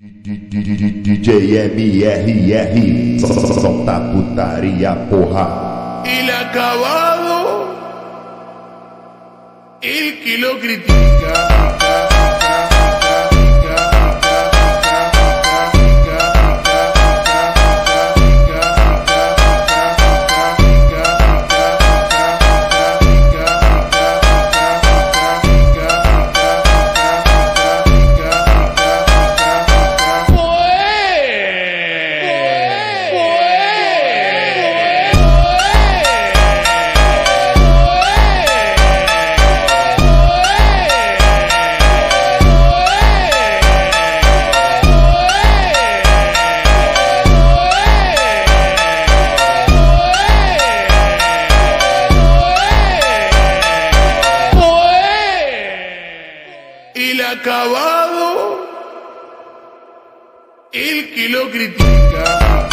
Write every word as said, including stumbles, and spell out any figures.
D J M R R, solta putaria, porra. El acabado, el que lo critica. El acabado, el que lo critica.